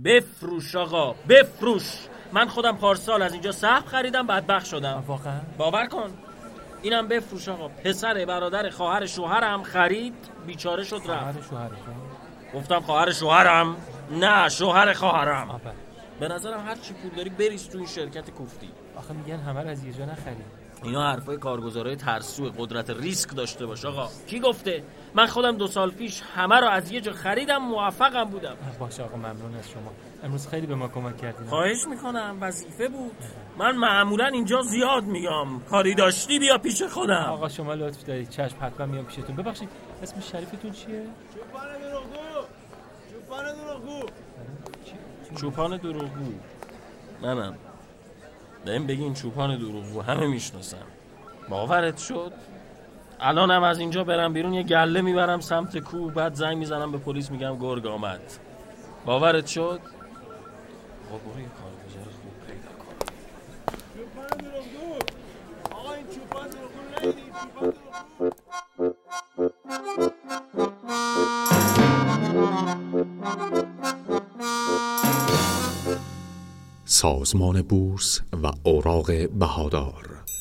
بفروش آقا، بفروش. من خودم پارسال از اینجا سهم خریدم، بدبخت شدم. واقعا؟ باور کن. اینم بفروش آقا. پسر برادر خواهر شوهرم خرید، بیچاره شد رفت. خواهر شوهرم؟ گفتم خواهر شوهرم، نه شوهر خواهرم. به نظرم هر چی پول داری بریز تو این شرکت کوفتی. آخه میگن همه رو از یه جا نخرید. اینا حرفای کارگزارای ترسو، قدرت ریسک داشته باش آقا. کی گفته؟ من خودم 2 سال پیش همه رو از یه جا خریدم، موفقم بودم. باشه آقا، ممنون از شما. امروز خیلی به ما کمک کردین. خواهش میکنم، وظیفه بود. من معمولا اینجا زیاد میگم کاری داشتی بیا پیش خودم. آقا شما لطف دارید. چشم، حتما میام پیشتون. ببخشید اسم شریفتون چیه؟ چوپان دروغگو. منم. بهم بگین چوپان دروغگو، همه میشناسم. باورت شد؟ الانم از اینجا برم بیرون یه گله میبرم سمت کوه، بعد زنگ میزنم به پلیس میگم گرگ آمد. باورت شد؟ برو یه کارگزار خوب پیدا کن. چوپان دروغگو. آقا این چوپان دروغگو ندیدی؟ سازمان بورس و اوراق بهادار